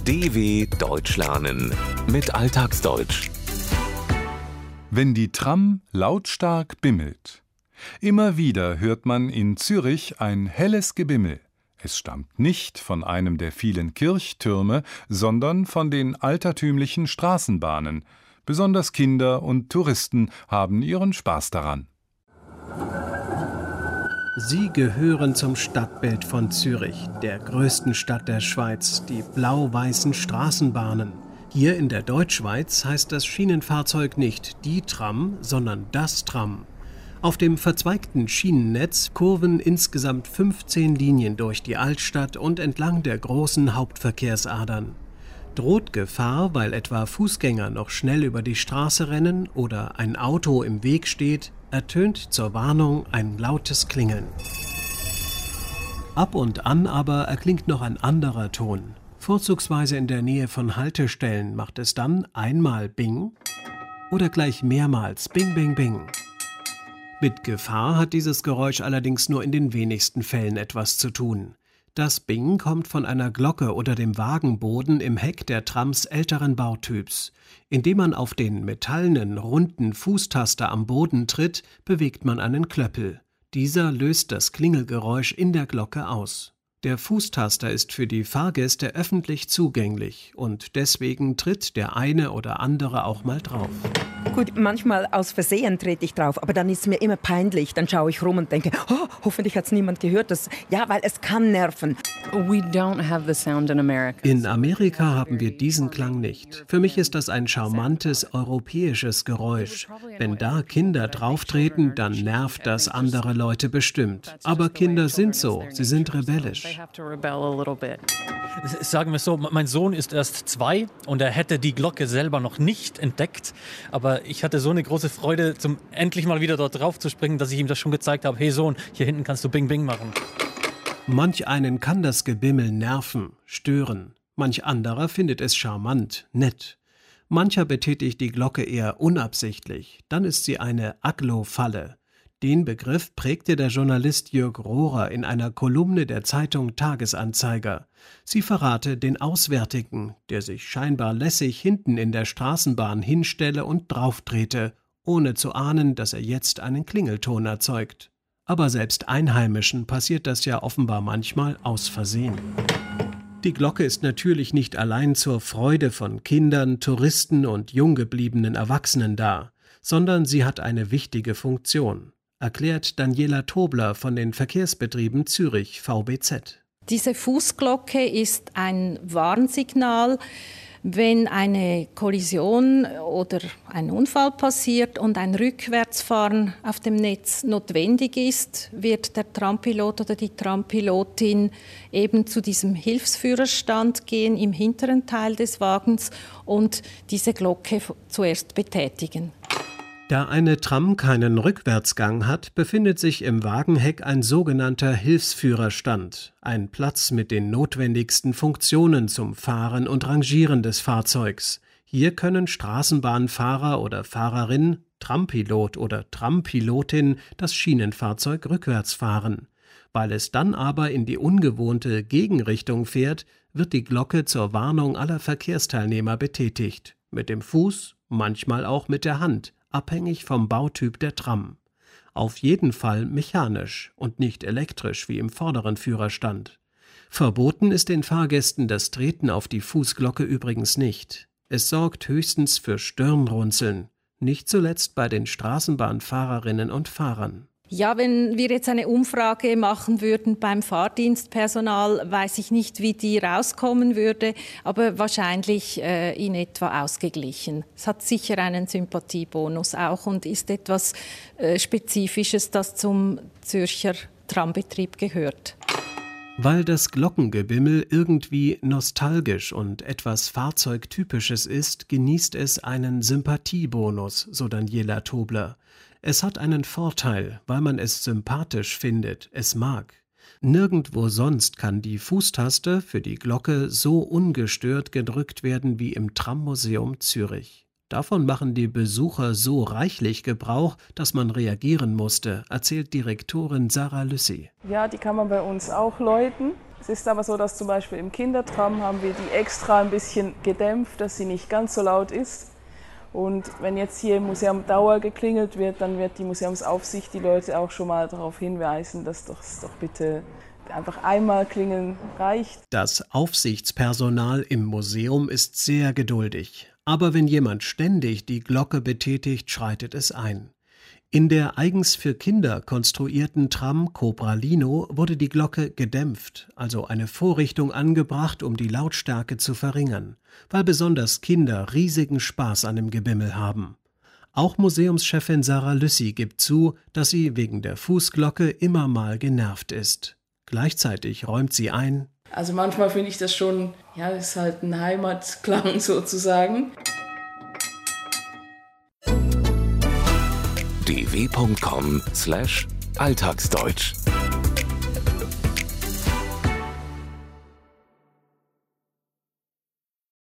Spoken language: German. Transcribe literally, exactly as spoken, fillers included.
D W Deutsch lernen mit Alltagsdeutsch. Wenn die Tram lautstark bimmelt. Immer wieder hört man in Zürich ein helles Gebimmel. Es stammt nicht von einem der vielen Kirchtürme, sondern von den altertümlichen Straßenbahnen. Besonders Kinder und Touristen haben ihren Spaß daran. Sie gehören zum Stadtbild von Zürich, der größten Stadt der Schweiz, die blau-weißen Straßenbahnen. Hier in der Deutschschweiz heißt das Schienenfahrzeug nicht die Tram, sondern das Tram. Auf dem verzweigten Schienennetz kurven insgesamt fünfzehn Linien durch die Altstadt und entlang der großen Hauptverkehrsadern. Droht Gefahr, weil etwa Fußgänger noch schnell über die Straße rennen oder ein Auto im Weg steht, ertönt zur Warnung ein lautes Klingeln. Ab und an aber erklingt noch ein anderer Ton. Vorzugsweise in der Nähe von Haltestellen macht es dann einmal Bing oder gleich mehrmals Bing, Bing, Bing. Mit Gefahr hat dieses Geräusch allerdings nur in den wenigsten Fällen etwas zu tun. Das Bing kommt von einer Glocke oder dem Wagenboden im Heck der Trams älteren Bautyps. Indem man auf den metallenen, runden Fußtaster am Boden tritt, bewegt man einen Klöppel. Dieser löst das Klingelgeräusch in der Glocke aus. Der Fußtaster ist für die Fahrgäste öffentlich zugänglich und deswegen tritt der eine oder andere auch mal drauf. Gut, manchmal aus Versehen trete ich drauf, aber dann ist es mir immer peinlich. Dann schaue ich rum und denke, oh, hoffentlich hat es niemand gehört. Das, ja, weil es kann nerven. We don't have the sound in America. In Amerika haben wir diesen Klang nicht. Für mich ist das ein charmantes europäisches Geräusch. Wenn da Kinder drauftreten, dann nervt das andere Leute bestimmt. Aber Kinder sind so, sie sind rebellisch. Sagen wir so, mein Sohn ist erst zwei und er hätte die Glocke selber noch nicht entdeckt. Aber ich hatte so eine große Freude, zum endlich mal wieder dort drauf zu springen, dass ich ihm das schon gezeigt habe. Hey Sohn, hier hinten kannst du Bing Bing machen. Manch einen kann das Gebimmel nerven, stören. Manch anderer findet es charmant, nett. Mancher betätigt die Glocke eher unabsichtlich. Dann ist sie eine Agglo-Falle. Den Begriff prägte der Journalist Jörg Rohrer in einer Kolumne der Zeitung Tagesanzeiger. Sie verrate den Auswärtigen, der sich scheinbar lässig hinten in der Straßenbahn hinstelle und drauftrete, ohne zu ahnen, dass er jetzt einen Klingelton erzeugt. Aber selbst Einheimischen passiert das ja offenbar manchmal aus Versehen. Die Glocke ist natürlich nicht allein zur Freude von Kindern, Touristen und jung gebliebenen Erwachsenen da, sondern sie hat eine wichtige Funktion, erklärt Daniela Tobler von den Verkehrsbetrieben Zürich V B Z. Diese Fußglocke ist ein Warnsignal, wenn eine Kollision oder ein Unfall passiert und ein Rückwärtsfahren auf dem Netz notwendig ist, wird der Trampilot oder die Trampilotin eben zu diesem Hilfsführerstand gehen im hinteren Teil des Wagens und diese Glocke zuerst betätigen. Da eine Tram keinen Rückwärtsgang hat, befindet sich im Wagenheck ein sogenannter Hilfsführerstand, ein Platz mit den notwendigsten Funktionen zum Fahren und Rangieren des Fahrzeugs. Hier können Straßenbahnfahrer oder Fahrerin, Trampilot oder Trampilotin das Schienenfahrzeug rückwärts fahren. Weil es dann aber in die ungewohnte Gegenrichtung fährt, wird die Glocke zur Warnung aller Verkehrsteilnehmer betätigt. Mit dem Fuß, manchmal auch mit der Hand, abhängig vom Bautyp der Tram. Auf jeden Fall mechanisch und nicht elektrisch wie im vorderen Führerstand. Verboten ist den Fahrgästen das Treten auf die Fußglocke übrigens nicht. Es sorgt höchstens für Stirnrunzeln, nicht zuletzt bei den Straßenbahnfahrerinnen und Fahrern. Ja, wenn wir jetzt eine Umfrage machen würden beim Fahrdienstpersonal, weiß ich nicht, wie die rauskommen würde, aber wahrscheinlich äh, in etwa ausgeglichen. Es hat sicher einen Sympathiebonus auch und ist etwas äh, Spezifisches, das zum Zürcher Trambetrieb gehört. Weil das Glockengebimmel irgendwie nostalgisch und etwas Fahrzeugtypisches ist, genießt es einen Sympathiebonus, so Daniela Tobler. Es hat einen Vorteil, weil man es sympathisch findet, es mag. Nirgendwo sonst kann die Fußtaste für die Glocke so ungestört gedrückt werden wie im Trammuseum Zürich. Davon machen die Besucher so reichlich Gebrauch, dass man reagieren musste, erzählt Direktorin Sarah Lüssi. Ja, die kann man bei uns auch läuten. Es ist aber so, dass zum Beispiel im Kindertram haben wir die extra ein bisschen gedämpft, dass sie nicht ganz so laut ist. Und wenn jetzt hier im Museum Dauer geklingelt wird, dann wird die Museumsaufsicht die Leute auch schon mal darauf hinweisen, dass das doch bitte einfach einmal klingeln reicht. Das Aufsichtspersonal im Museum ist sehr geduldig. Aber wenn jemand ständig die Glocke betätigt, schreitet es ein. In der eigens für Kinder konstruierten Tram Copralino wurde die Glocke gedämpft, also eine Vorrichtung angebracht, um die Lautstärke zu verringern, weil besonders Kinder riesigen Spaß an dem Gebimmel haben. Auch Museumschefin Sarah Lüssi gibt zu, dass sie wegen der Fußglocke immer mal genervt ist. Gleichzeitig räumt sie ein: Also manchmal finde ich das schon, ja, ist halt ein Heimatklang sozusagen. d w punkt com slash alltagsdeutsch